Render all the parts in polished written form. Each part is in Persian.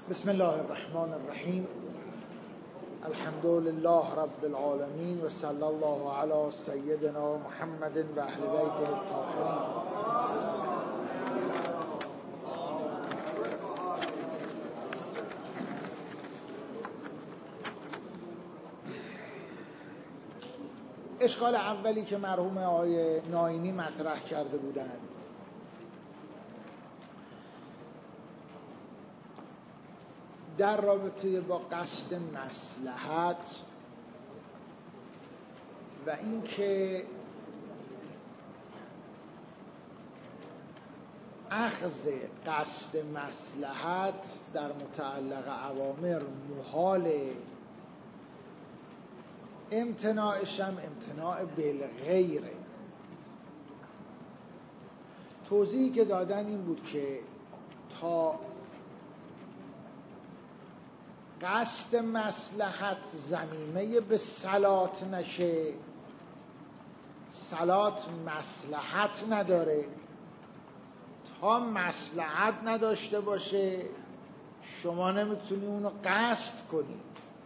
بسم الله الرحمن الرحیم. الحمد لله رب العالمین و صلی الله علی سیدنا محمد و اهل بیته الطاهرین. اشکال اولی که مرحوم آقای ناینی مطرح کرده بودند در رابطه با قصد مصلحت و اینکه اخذ قصد مصلحت در متعلق اوامر محاله، امتناعش هم امتناع بالغیره. توضیحی که دادن این بود که تا قصد مصلحت ضمیمه به صلات نشه، صلات مصلحت نداره، تا مصلحت نداشته باشه شما نمیتونی اونو قصد کنی.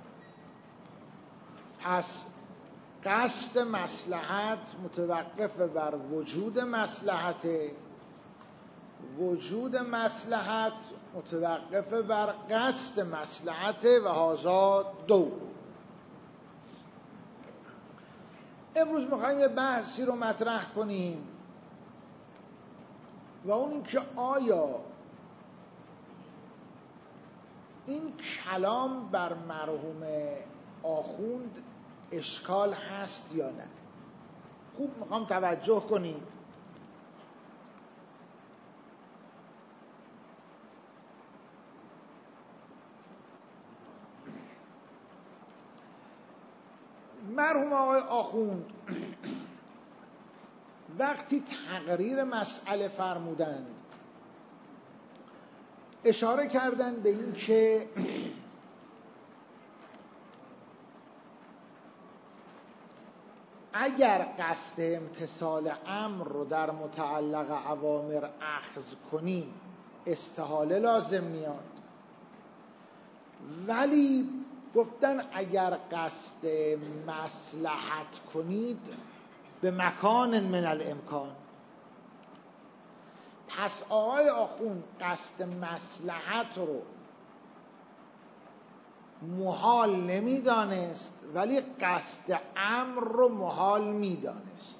پس قصد مصلحت متوقف بر وجود مصلحت، وجود مصلحت متوقف بر قصد مصلحت و هذا دو. امروز میخوایم یه بحثی رو مطرح کنیم و اون این که آیا این کلام بر مرحوم آخوند اشکال هست یا نه. خوب میخوام توجه کنیم. مرحوم آقای آخوند وقتی تقریر مسئله فرمودند اشاره کردند به این که اگر قصد امتثال امر رو در متعلق اوامر اخذ کنیم استحاله لازم میاد، ولی گفتن اگر قصد مصلحت کنید به مکان من الامکان. پس آقای آخوند قصد مصلحت رو محال نمیدانست ولی قصد امر رو محال میدانست.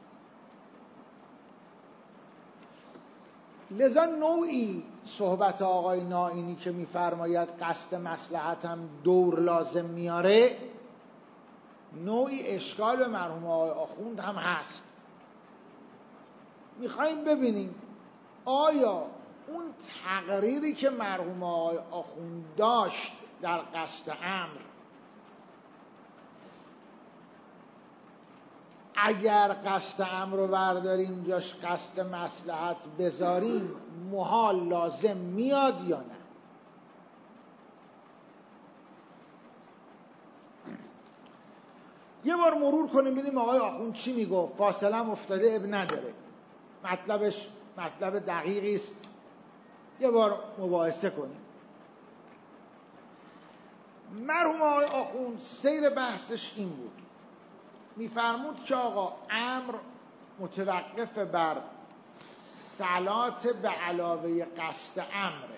لذا نوعی صحبت آقای ناینی که میفرماید قصد مصلحت هم دور لازم میاره، نوعی اشکال به مرحوم آقای آخوند هم هست. میخوایم ببینیم آیا اون تقریری که مرحوم آقای آخوند داشت در قصد امر اگر قصد امر رو برداریم جاش قصد مصلحت بذاریم محال لازم میاد یا نه. یه بار مرور کنیم ببینیم آقای آخوند چی میگفت. فاصله هم افتاده اب نداره، مطلبش مطلب دقیقی است. یه بار مباحثه کنیم. مرحوم آقای آخوند سیر بحثش این بود، میفرمود که آقا امر متوقف بر صلات به علاوه قصد امره.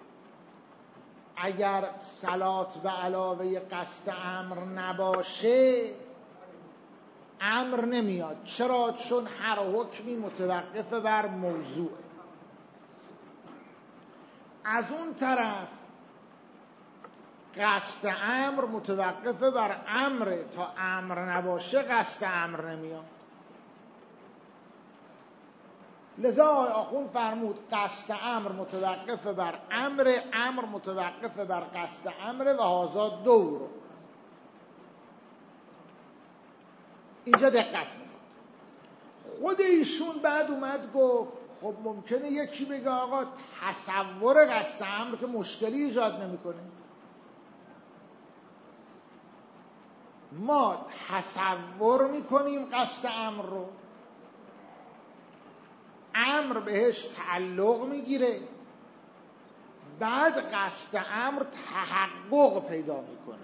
اگر صلات به علاوه قصد امر نباشه امر نمیاد. چرا؟ چون هر حکمی متوقف بر موضوع. از اون طرف قصد امر متوقف بر امره، تا امر نباشه قصد امر نمیاد. لذا آخوند فرمود قصد امر متوقف بر امر، امر متوقف بر قصد امر و هذا دور. اینجا دقت میکنه. خود ایشون بعد اومد گفت خب ممکنه یکی بگه آقا تصور قصد امر که مشکلی ایجاد نمیکنه، ما تصور میکنیم قصد امر رو، امر بهش تعلق میگیره، بعد قصد امر تحقق پیدا میکنه.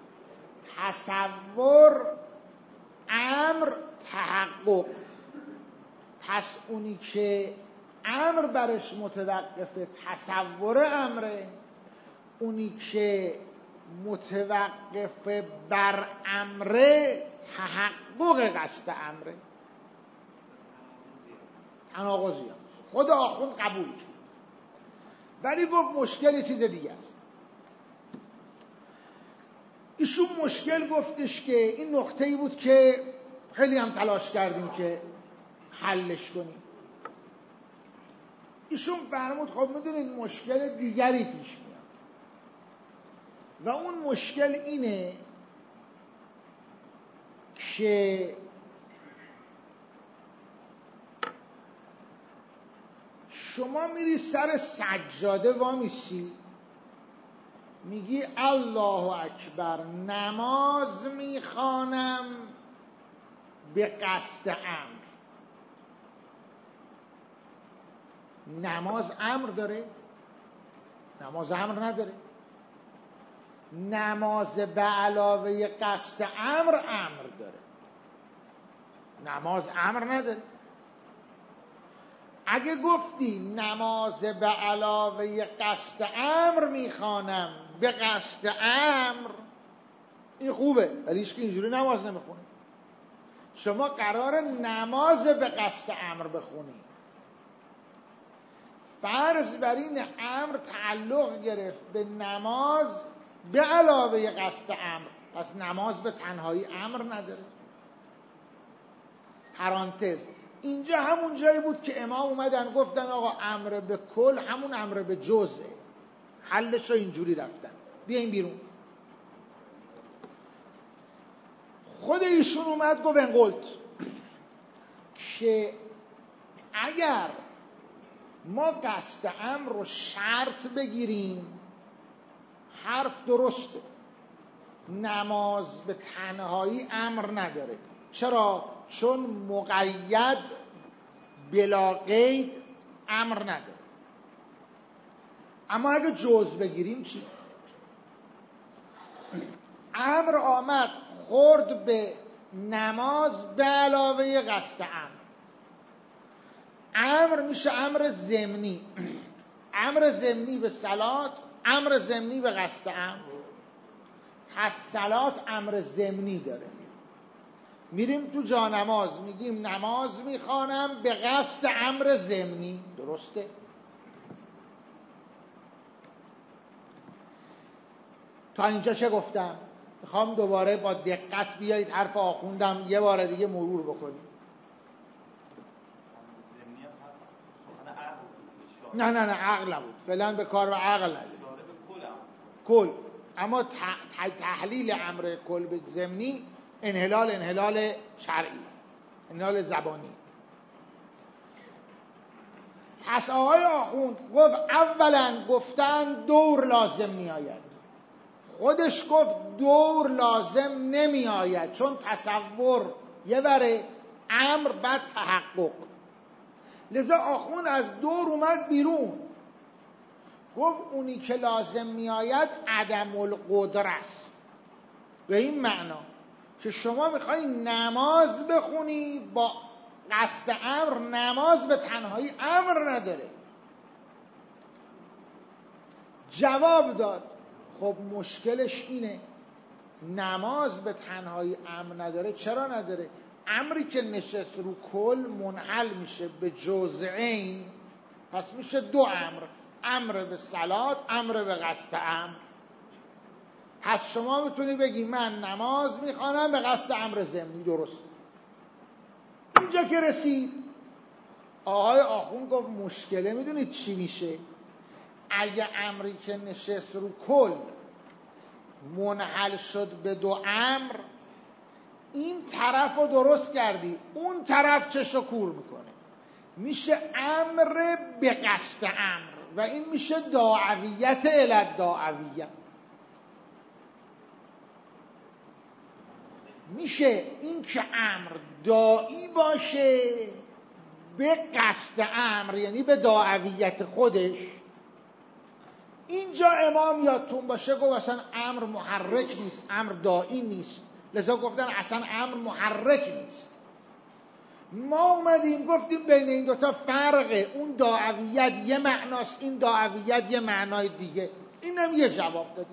تصور امر تحقق. پس اونی که امر برش متوقفه تصور امره، اونی که متوقف بر امره تحقق قصد امره. تناقضی هم خود آخوند قبول کرد، ولی گفت مشکل چیز دیگه است. ایشون مشکل گفتش که این نقطه‌ای بود که خیلی هم تلاش کردیم که حلش کنیم. ایشون فرمود خب میدونید مشکل دیگری پیش میاد و اون مشکل اینه که شما میری سر سجاده وامیسی، میگی الله اکبر، نماز میخوانم به قصد امر. نماز امر داره؟ نماز امر نداره. نماز به علاوه قصد امر داره. نماز امر نداره. اگه گفتی نماز به علاوه قصد امر میخوانم به قصد امر، این خوبه، ولی هیچ که اینجوری نماز نمیخونه. شما قرار نماز به قصد امر بخونی. فرض بر این امر تعلق گرفت به نماز به علاوه قصد امر، پس نماز به تنهایی امر نداره. پرانتز، اینجا همون جایی بود که امام اومدن گفتن آقا امر به کل همون امر به جزء، حلش رو اینجوری رفتن بیاین بیرون. خود ایشون اومد گفت انقلت که اگر ما قصد امر رو شرط بگیریم حرف درسته، نماز به تنهایی امر نداره. چرا؟ چون مقید بلا قید امر نداره. اما اگه جز بگیریم چی؟ امر آمد خورد به نماز به علاوه قصد امر. امر میشه امر ضمنی، امر ضمنی به صلات، امر ضمنی به قصد امر. پس صلات امر ضمنی داره. میریم تو جانماز میگیم نماز میخوانم به قصد امر ضمنی، درسته؟ تا اینجا چه گفتم؟ میخوام دوباره با دقت بیایید حرف آخوندم یه بار دیگه مرور بکنیم. نه عقل نبود، فعلا به کار و عقل ندید. کل، اما تحلیل امر کل به ضمنی انحلال شرعی، انحلال زبانی. پس آقای آخوند گفت اولا گفتن دور لازم می آید. خودش گفت دور لازم نمی آید، چون تصور یه بره امر بعد تحقق. لذا آخوند از دور اومد بیرون، گفت اونی که لازم می آید عدم القدره است. به این معنا که شما میخوایی نماز بخونی با قصد امر، نماز به تنهایی امر نداره. جواب داد خب مشکلش اینه، نماز به تنهایی امر نداره. چرا نداره؟ امری که نشست رو کل منحل میشه به جزئین، پس میشه دو امر، امر به صلات، امر به قصد امر. پس شما میتونی بگی من نماز میخوانم به قصد امر ضمنی، درست. اینجا که رسید آقای آخوند گفت مشکله میدونید چی میشه؟ اگه امری که نشست رو کل منحل شد به دو امر، این طرف رو درست کردی، اون طرف چشو کور میکنه، میشه امر به قصد امر و این میشه داعویت الی داعویه. میشه این که امر داعی باشه به قصد امر، یعنی به داعویت خودش، اینجا امام یادتون باشه گفت اصلا امر محرک نیست، امر دائی نیست، لذا گفتن اصلا امر محرک نیست. ما اومدیم گفتیم بین این دوتا فرقه، اون داعویت یه معناست، این داعویت یه معنای دیگه. اینم یه جواب دادیم.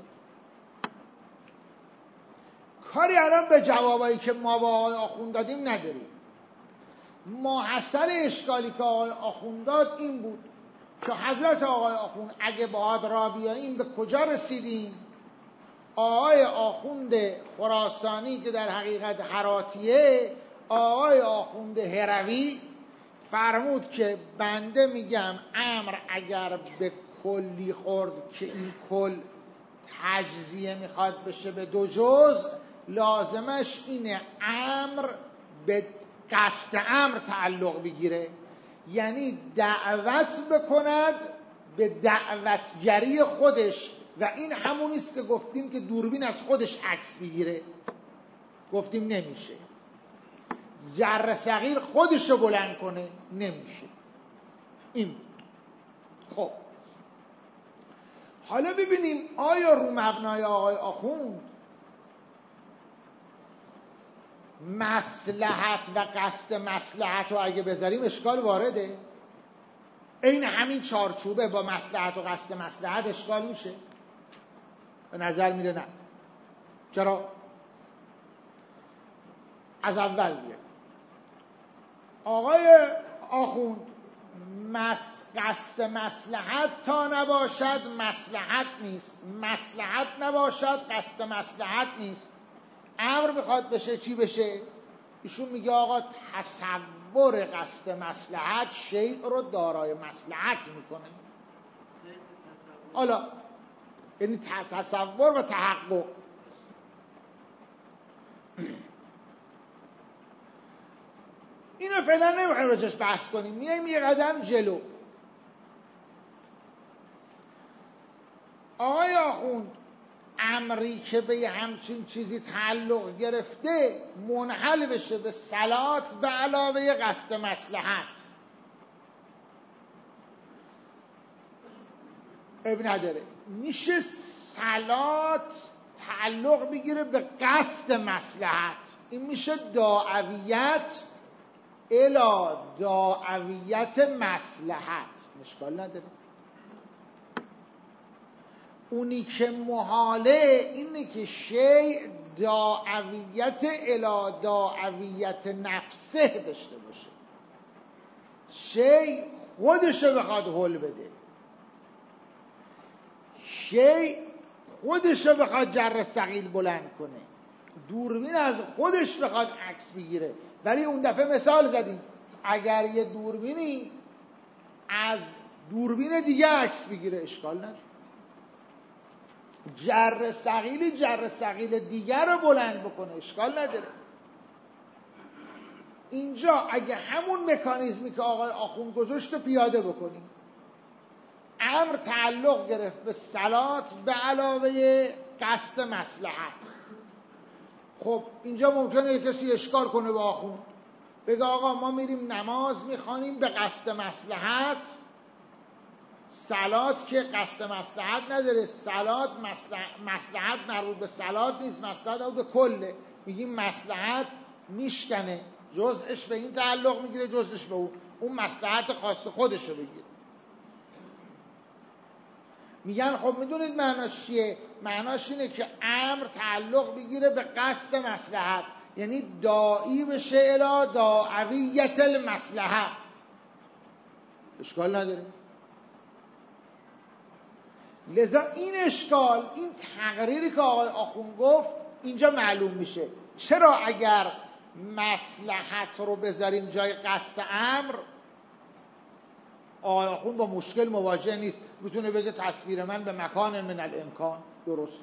کاری الان به جوابایی که ما با آقای آخوند دادیم نداریم. ماحصل اشکالی که آقای آخوند داد این بود که حضرت آقای آخوند اگه باهات را بیاییم به کجا رسیدیم؟ آقای آخوند خراسانی که در حقیقت هراتیه، آقای آخوند هروی فرمود که بنده میگم امر اگر به کلی خورد که این کل تجزیه میخواد بشه به دو جزء، لازمش اینه امر به قصد امر تعلق بگیره، یعنی دعوت بکند به دعوتگری خودش، و این همونیست که گفتیم که دوربین از خودش عکس بگیره. گفتیم نمیشه. ذره صغیر خودشو بلند کنه، نمیشه. این خب حالا ببینیم آیا رو مبنای آقای آخوند مصلحت و قصد مصلحت رو اگه بذاریم اشکال وارده؟ این همین چارچوبه با مصلحت و قصد مصلحت اشکال میشه؟ به نظر میره نه. چرا؟ از اول بیه آقای آخوند قصد مصلحت تا نباشد مصلحت نیست، مصلحت نباشد قصد مصلحت نیست. امر میخواد بشه چی بشه؟ ایشون میگه آقا تصور قصد مصلحت شیء رو دارای مصلحت میکنه. حالا یعنی تصور و تحقق. اینو فعلا نمیخوایم راجعش بحث کنیم، میایم یه قدم جلو. آقای آخوند امری که به همچین چیزی تعلق گرفته منحل بشه به صلات به علاوه قصد مصلحت، اب نداره. میشه صلات تعلق بگیره به قصد مصلحت، این میشه داعویت الی داعویت مصلحت، مشکل نداره. اونی که محاله اینه که شیء داعویت الی داعویت نفسه داشته باشه، شیء خودشو بخواد حل بده، شیء خودشو بخواد جر ثقیل بلند کنه، دوربین از خودش بخواد عکس بگیره. ولی اون دفعه مثال زدیم اگر یه دوربینی از دوربین دیگه عکس بگیره اشکال نداره. جر ثقیل دیگر رو بلند بکنه اشکال نداره. اینجا اگه همون مکانیزمی که آقای آخوند گذاشت رو پیاده بکنیم، امر تعلق گرفت به صلات به علاوه قصد مصلحت. خب اینجا ممکنه کسی اشکال کنه با آخوند، بگه آقا ما میریم نماز میخوانیم به قصد مصلحت، صلات که قصد مصلحت نداره، صلات مصلحت مربوط به صلات نیست، مصلحت مربوط به کله. میگیم مصلحت میشکنه، جزءش به این تعلق میگیره جزءش به اون مصلحت خاص خودشو بگیره. میگن خب میدونید معناش چیه؟ معناش اینه که امر تعلق بگیره به قصد مصلحت، یعنی داعی بشه الی داعویت المصلحه، اشکال نداره. لذا این اشکال، این تقریری که آقای آخوند گفت اینجا معلوم میشه چرا اگر مصلحت رو بذاریم جای قصد امر آقای آخوند با مشکل مواجه نیست، میتونه بگه تصویر من به مکان من الامکان درست.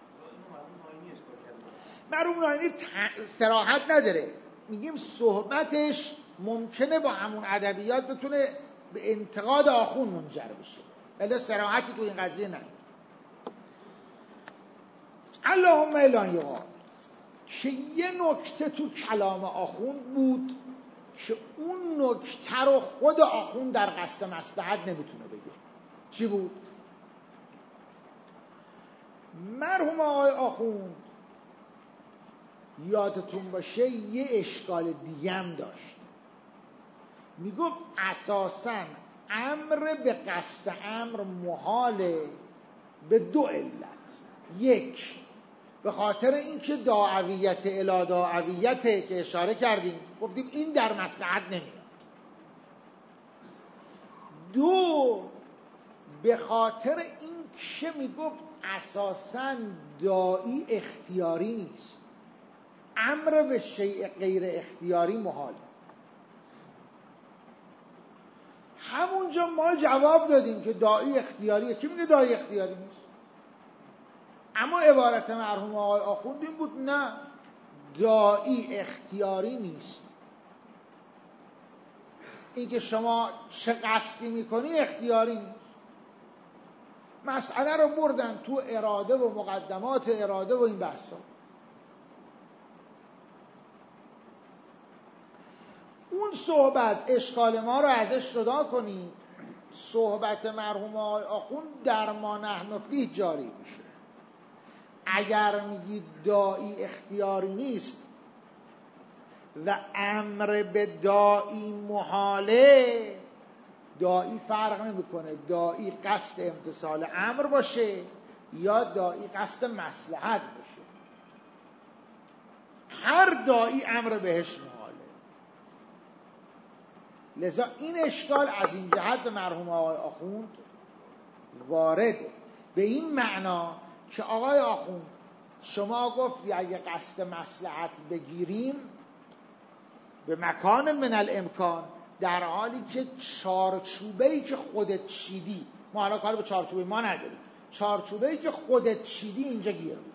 مرحوم ناینی صراحت نداره، میگیم صحبتش ممکنه با همون ادبیات بتونه به انتقاد آخوند منجر بشه، ولی صراحتی تو این قضیه نداره. اللهم الا یقال که یه نکته تو کلام آخوند بود که اون نکته رو خود آخوند در قصد مصلحت نمیتونه بگه. چی بود؟ مرحوم آقای آخوند یادتون باشه یه اشکال دیگه هم داشت، میگفت اساساً امر به قصد امر محاله به دو علت. یک، به خاطر اینکه داعویت الی داعویته که اشاره کردیم، گفتیم این در مصلحت نمیاد. دو، به خاطر اینکه میگفت اساساً داعی اختیاری نیست، امر به شیء غیر اختیاری محال. همونجا ما جواب دادیم که داعی اختیاریه. کی میگه داعی اختیاری نیست؟ اما عبارت مرحوم آقای آخوند این بود نه، داعی اختیاری نیست. این که شما چه قصدی میکنی اختیاری نیست. مسئله رو بردن تو اراده و مقدمات اراده و این بحثا. اون صحبت اشکال ما رو ازش جدا کنید. صحبت مرحوم آقای آخوند در ما نحن فیه جاری میشه. اگر میگید داعی اختیاری نیست و امر به داعی محاله، داعی فرق نمیکنه داعی قصد امتثال امر باشه یا داعی قصد مصلحت باشه، هر داعی امر بهش محاله. لذا این اشکال از این جهت به مرحوم آقای آخوند وارده، به این معنا که آقای آخوند شما گفتی اگه قصد مصلحت بگیریم به مکان من الامکان، در حالی که چارچوبه‌ای که خودت چیدی، ما حالا کار به چارچوبه ما نداریم، چارچوبه‌ای که خودت چیدی اینجا گیر می‌کنه.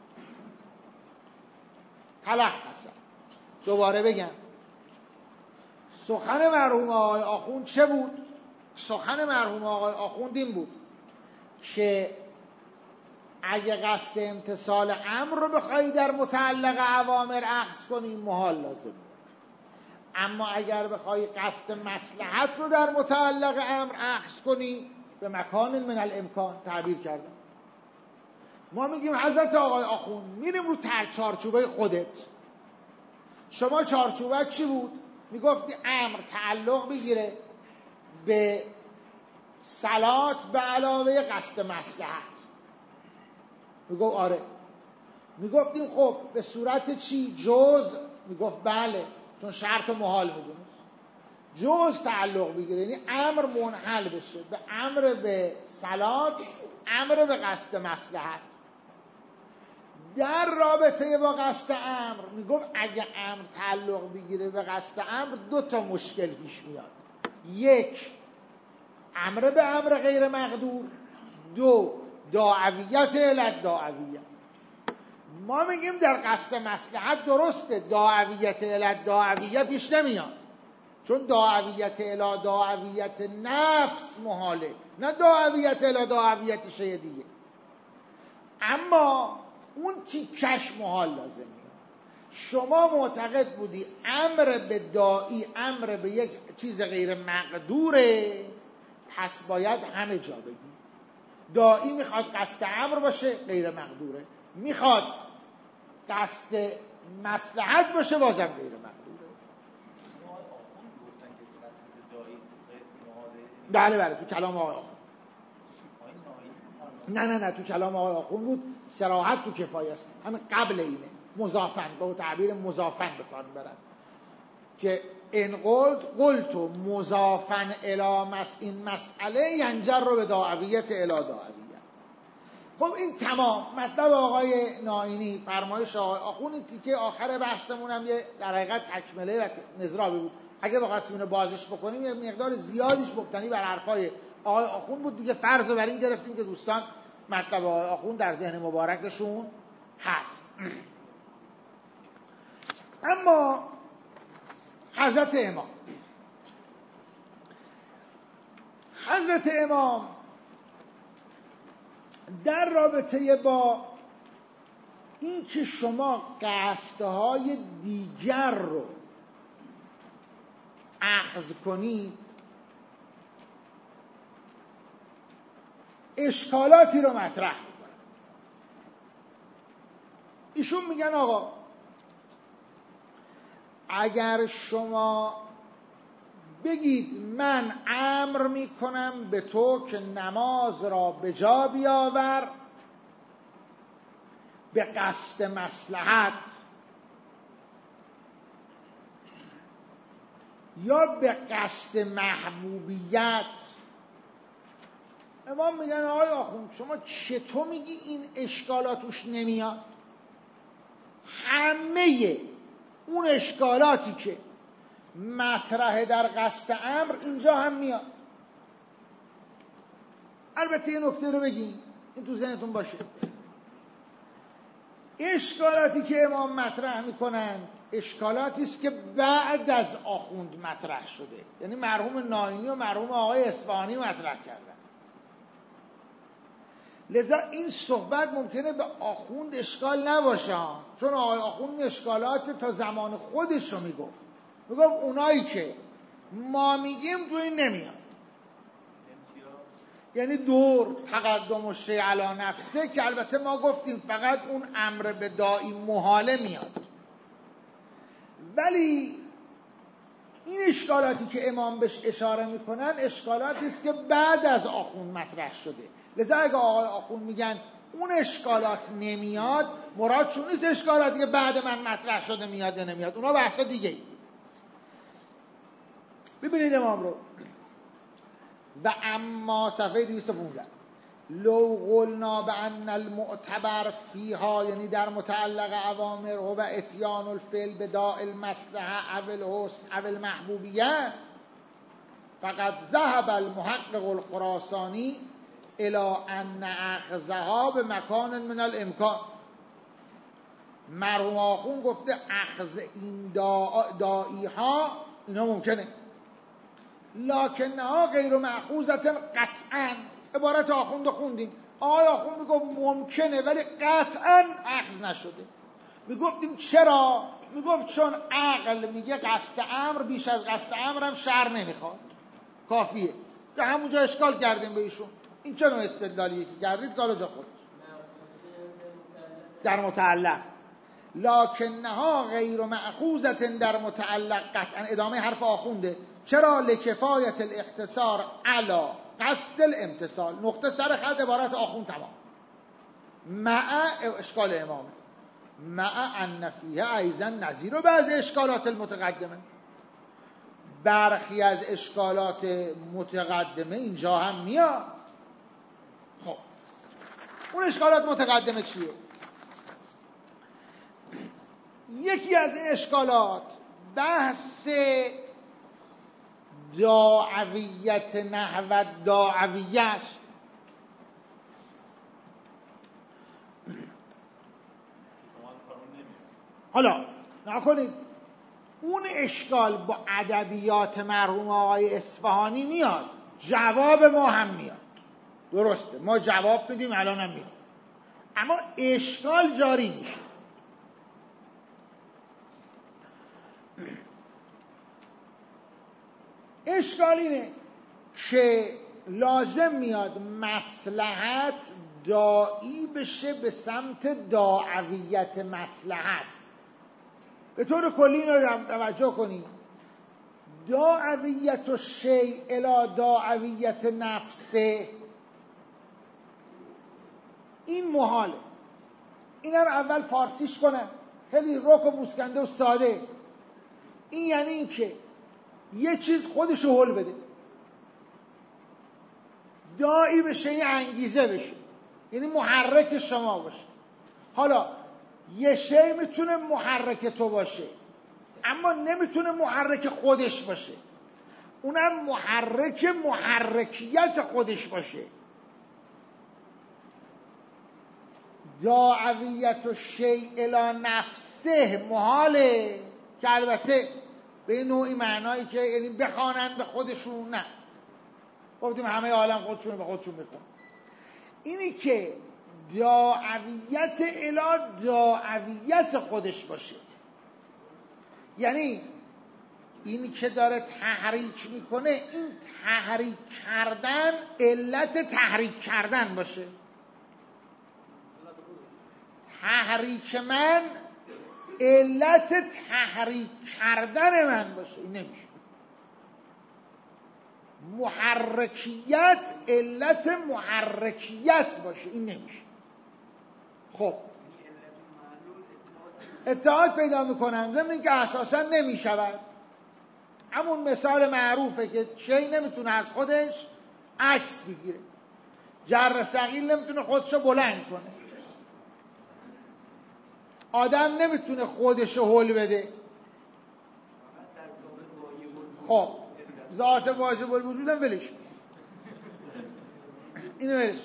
تلخصا دوباره بگم، سخن مرحوم آقای آخوند چه بود؟ سخن مرحوم آقای آخوند این بود که اگه قصد امتثال امر رو بخوایی در متعلق اوامر اخذ کنی محال لازم، اما اگر بخوای قصد مصلحت رو در متعلق امر اخذ کنی به مکان من الامکان تعبیر کردم. ما میگیم حضرت آقای آخوند میریم رو چارچوبه خودت. شما چارچوبه چی بود؟ میگفتی امر تعلق بگیره به صلات به علاوه قصد مصلحت. میگفت آره. میگفتیم خب به صورت چی؟ جز؟ میگفت بله، چون شرط محال میدونست. جز تعلق بگیره یعنی امر منحل بشه به امر به صلات، امر به قصد مصلحت. در رابطه با قصد امر میگفت اگه امر تعلق بگیره به قصد امر دو تا مشکل پیش میاد. یک، امر به امر غیر مقدور. دو، داعویت علت داعویت. ما میگیم در قصد مصلحت درسته داعویت علت داعویت پیش نمیاد، چون داعویت الی داعویت نفس محاله، نه داعویت الی داعویت شیء دیگه. اما اون تیکش محال لازم میاد. شما معتقد بودی امر به داعی امر به یک چیز غیر مقدوره، پس باید همه جا بگی داعی میخواد قصد امر باشه غیر مقدوره، میخواد قصد مصلحت باشه بازم غیر مقدوره. بله تو کلام آقای آخوند. نه تو کلام آقای آخوند بود، صراحت تو کفایه است، همین قبل اینه، مضافن، با تعبیر مضافن به کار برن که ان قلت مضافن الی این مسئله ینجر رو به داعویت الی داعویت. خب این تمام مطلب آقای نائینی، فرمایش آقای آخوند. این تیکه آخر بحثمون هم یه در حقیقت تکمله و نظرابی بود. اگه بخواستیم اینو بازش بکنیم یه مقدار زیادیش مبتنی بر حرفای آقای آخوند بود دیگه. فرض رو بر این گرفتیم که دوستان مطلب آقای آخوند در ذهن مبارکشون هست. اما حضرت امام در رابطه با این که شما قصدهای دیگر رو اخذ کنید اشکالاتی رو مطرح میکنن. ایشون میگن آقا اگر شما بگید من امر میکنم به تو که نماز را به جا بیاور به قصد مصلحت یا به قصد محبوبیت، امام میگن آقای آخوند شما چطور میگی این اشکالات توش نمیاد؟ همه اون اشکالاتی که مطرح در قصد امر اینجا هم میاد. البته یه نکته رو بگیم این تو ذهنتون باشه، اشکالاتی که امام مطرح میکنند اشکالاتی است که بعد از آخوند مطرح شده، یعنی مرحوم ناینی و مرحوم آقای اصفهانی مطرح کردن. لذا این صحبت ممکنه به آخوند اشکال نباشه، چون آقای آخوند اشکالات تا زمان خودش رو میگفت اونایی که ما میگیم تو این نمیاد، یعنی دور تقدم و شیء علی نفسه که البته ما گفتیم فقط اون امر به داعی محاله میاد، ولی این اشکالاتی که امام بهش اشاره میکنن اشکالاتی است که بعد از آخوند مطرح شده. لذا اگه آقای آخوند میگن اون اشکالات نمیاد، مرادشون نیست اشکالاتی که بعد من مطرح شده میاد یا نمیاد، اونا بحث دیگه. ببینید امام رو و اما صفحه 215 لو قلنا بان المعتبر فیها، یعنی در متعلق اوامر و اتیان الفعل بداء المصلحه او الحسن او المحبوبیه فقد ذهب المحقق الخراسانی الى ان اخذها به مکان من الامکان. مرحوم آخوند گفته اخذ این داعی ها اینا ممکنه، لکنها غیر مأخوذة قطعا. عبارت آخوند خوندیم، آقای آخوند میگفت ممکنه ولی قطعا اخذ نشده. میگفتیم چرا؟ میگفت چون عقل میگه قصد امر بیش از قصد امر هم شر نمیخواد، کافیه. که همونجا اشکال کردیم به ایشون، این چه نوع استدلالیه که کردید؟ کالا جا خود در متعلق لکنها غیر مأخوذة در متعلق قطعا. ادامه حرف آخونده چرا؟ لکفایت الاختصار علا قصد الامتصال. نقطه سر خط عبارت آخوند تمام. مع اشکال امامه مع ان فیه ایضا نظیر و بعض اشکالات المتقدمه، برخی از اشکالات متقدمه اینجا هم میاد. خب اون اشکالات متقدمه چیه؟ یکی از این اشکالات بحث داعویت نحو داعویه است. حالا نکنید اون اشکال با ادبیات مرحوم آقای اصفهانی میاد، جواب ما هم میاد، درسته ما جواب میدیم الان هم میدیم، اما اشکال جاری میشه. اشکال اینه که لازم میاد مصلحت داعی بشه به سمت داعویت مصلحت. به طور کلی اینو توجه کنید، داعویت و شیء الی داعویت نفسه این محاله. این هم اول فارسیش کنم خیلی رک و بوسکنده و ساده. این یعنی این که یه چیز خودشو حل بده، داعی بشه، یه انگیزه بشه، یعنی محرک شما باشه. حالا یه شی میتونه محرک تو باشه اما نمیتونه محرک خودش باشه، اونم محرکیت خودش باشه. داعویت و شیء الی نفسه محاله، که البته به نوعی معنایی که یعنی بخوانن به خودشون، نه گفتیم همه عالم خودشون به خودشون میخوان. اینی که داعویت الی داعویت خودش باشه، یعنی اینی که داره تحریک میکنه این تحریک کردن علت تحریک کردن باشه، تحریک من علت تحریک کردن من باشه، این نمیشه. محرکیت علت محرکیت باشه، این نمیشه. خب اتحاد پیدا میکنن، ضمن اینکه اساسا نمیشود. همون مثال معروفه که شی نمیتونه از خودش عکس بگیره، جر ثقیل نمیتونه خودشو بلند کنه، آدم نمیتونه خودشو هول بده. خب ذات واجب الوجود هم ولش کن، اینو ولش.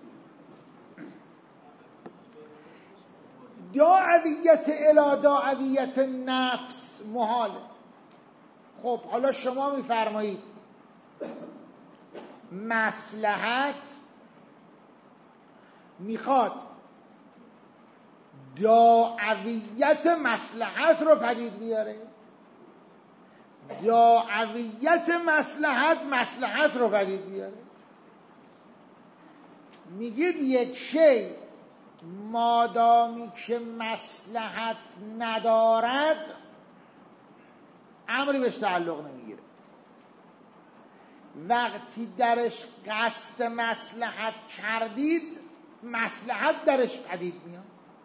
داعویت الی داعویت نفس محاله. خب حالا شما میفرمایید مصلحت میخواد داعویت مصلحت رو پدید بیاره، داعویت مصلحت رو پدید بیاره. میگید یک شی مادامی که مصلحت ندارد امری بهش تعلق نمیگیره. وقتی درش قصد مصلحت کردید مصلحت درش پدید میاد.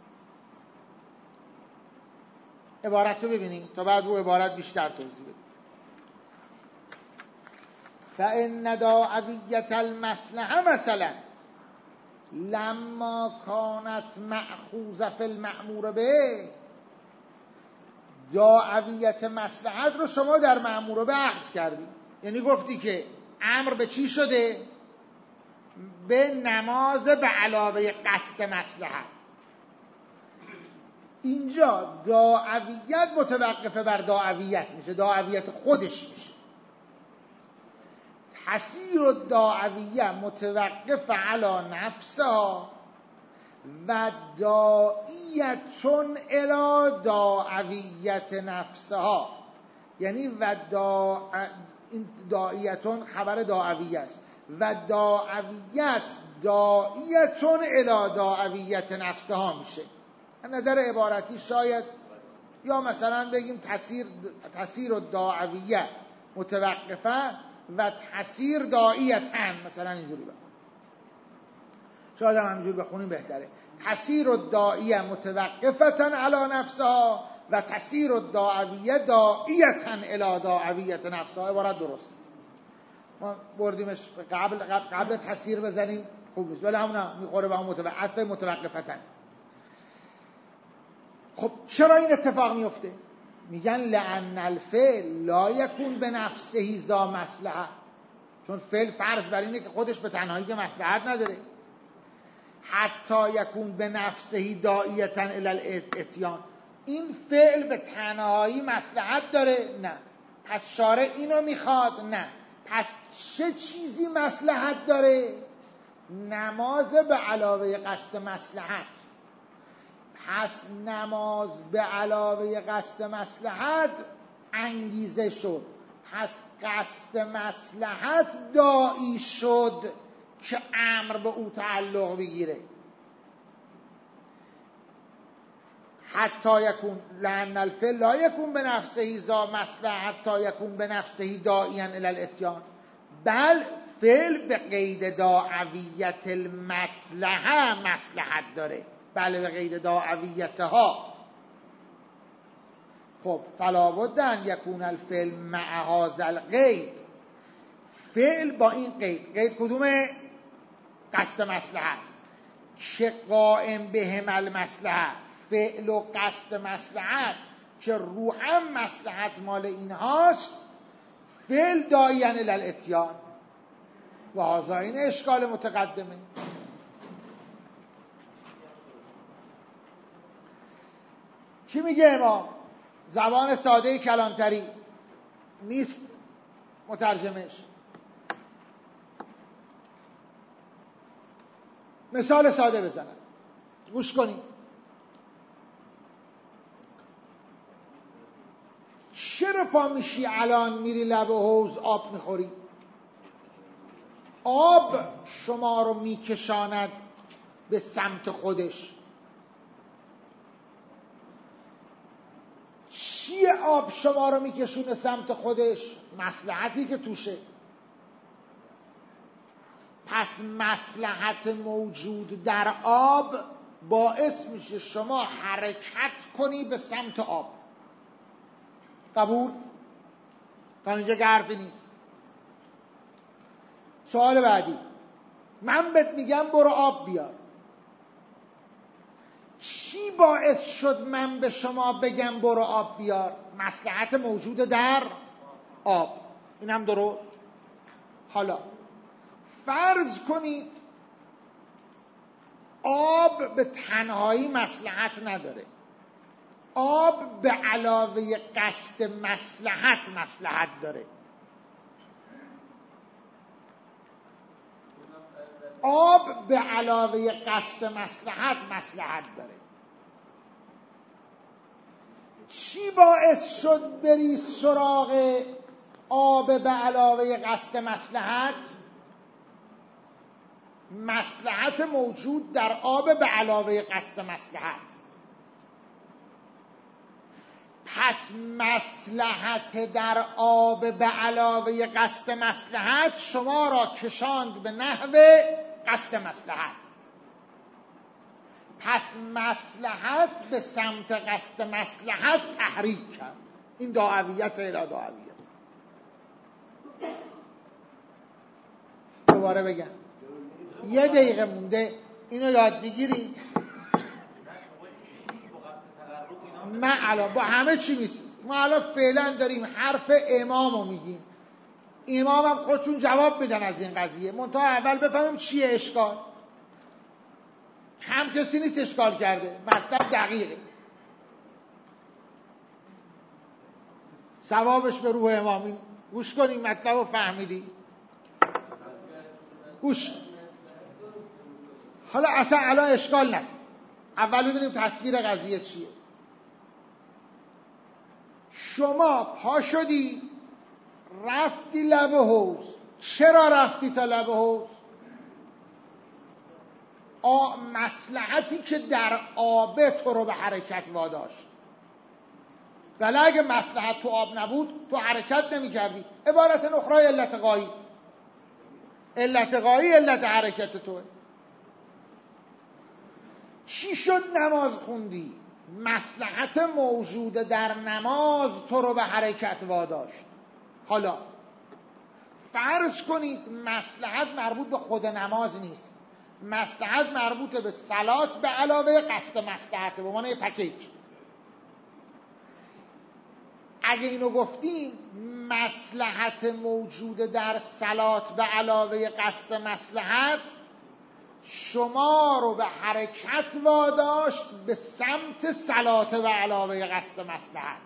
عبارت رو ببینیم تا بعد رو عبارت بیشتر توضیح بدیم. فإن داعویت المصلحه مثلا لما کانت مأخوذه فی المأمور به، داعویت مصلحت رو شما در مأمور به اخذ کردی، یعنی گفتی که امر به چی شده؟ به نماز به علاوه قصد مصلحت. اینجا داعویت متوقفه بر داعویت میشه، داعویت خودش میشه. تسیر الداعویه متوقف علی نفسها و داعیتون الی داعویت نفسها، یعنی و این داعیتون خبر داعویه است و داعویت داعیتون الی داعویت نفسها میشه. از نظر عبارتی شاید یا مثلا بگیم تسیر الداعویه متوقفه و تسیر داعیتن، مثلا اینجوری بخونیم، شاید هم همینجوری بخونیم بهتره. تسیر الداعیه متوقفتن علی نفسها و تسیر الداعویه داعیتن الی داعویت نفسها. عبارت درست، ما بردیمش قبل تسیر بزنیم خوب نیست، ولی همون میخوره به همون متوقفتن. خب چرا این اتفاق میفته؟ میگن لأن الفعل لا یکون به نفسه ذا مصلحه، چون فعل فرض بر اینه که خودش به تنهایی مصلحت نداره. حتی یکون به نفسه داعیتن الی الاتیان، این فعل به تنهایی مصلحت داره؟ نه. پس شارع اینو میخواد؟ نه. پس چه چیزی مصلحت داره؟ نماز به علاوه قصد مصلحت. پس نماز به علاوه قصد مصلحت انگیزه شد، پس قصد مصلحت داعی شد که امر به او تعلق بگیره. حتی یکون لأن الفعل لا یکون به نفسه ذا مصلحه حتی یکون به نفسه داعیا الی الاتیان، بل فعل به قید داعویت المصلحه مصلحت داره، بله به قید داعویتها. خب فلا بد ان یکون الفعل مع هذا القید، فعل با این قید کدومه؟ قصد مصلحت، که قائم بهم المصلحه، فعل و قصد مصلحت که رو هم مصلحت مال اینهاست، فعل داعیاً الی الاتیان. و هذا این اشکال متقدمه. چی میگه امام؟ زبان ساده کلانتری نیست مترجمش. مثال ساده بزنم، گوش کنید. چرا پا میشی الان میری لب حوض آب میخوری؟ آب شما رو میکشاند به سمت خودش. چیه آب شما رو میکشونه سمت خودش؟ مصلحتی که توشه. پس مصلحت موجود در آب باعث میشه شما حرکت کنی به سمت آب. قبول؟ تا اینجا حرفی نیست. سوال بعدی، من بهت میگم برو آب بیار، چی باعث شد من به شما بگم برو آب بیار؟ مصلحت موجود در آب. این هم درست. حالا فرض کنید آب به تنهایی مصلحت نداره، آب به علاوه قصد مصلحت داره. آب به علاوه قصد مصلحت داره. چی باعث شد بری سراغ آب به علاوه قصد مصلحت؟ مصلحت موجود در آب به علاوه قصد مصلحت. پس مصلحت در آب به علاوه قصد مصلحت شما را کشاند به نحو قصد مصلحت. پس مصلحت به سمت قصد مصلحت تحریک کرد. این دعویت الی دعویت. دوباره بگم، یه دقیقه مونده، اینو یاد میگیریم. من الان با همه چی نیست، ما الان فعلا داریم حرف امامو میگیم. امام هم خودشون جواب میدن از این قضیه، منتها اول بفهمیم چیه اشکال. کم کسی نیست اشکال کرده، مطلب دقیقه، ثوابش به روح امام. گوش کنیم مطلب رو فهمیدی؟ گوش. حالا اصلا الان اشکال نکن، اول ببینیم تصویر قضیه چیه. شما پا شدی رفتی لب حوض. چرا رفتی تا لب حوض؟ مصلحتی که در آب تو رو به حرکت واداشت. ولی اگه مصلحت تو آب نبود تو حرکت نمی کردی. عبارت اخرى علت غایی. علت غایی علت حرکت توه. چی شد نماز خوندی؟ مصلحت موجود در نماز تو رو به حرکت واداشت. حالا فرض کنید مصلحت مربوط به خود نماز نیست، مصلحت مربوط به صلات به علاوه قصد مصلحت، به معنی پکیج. اگه اینو گفتیم مصلحت موجود در صلات به علاوه قصد مصلحت شما رو به حرکت واداشت به سمت صلات به علاوه قصد مصلحت.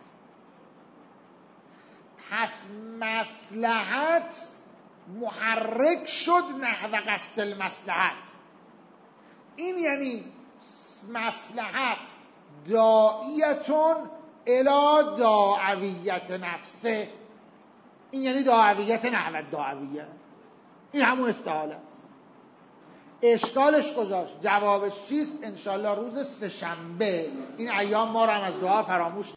پس مصلحت محرک شد نحو قصد المصلحت. این یعنی مصلحت داعیتون الی داعویت نفسه. این یعنی داعویت نحو داعویه. این همون استحاله. اشکالش گذاشت. جوابش چیست؟ انشالله روز سه‌شنبه. این ایام ما رو هم از دعا فراموش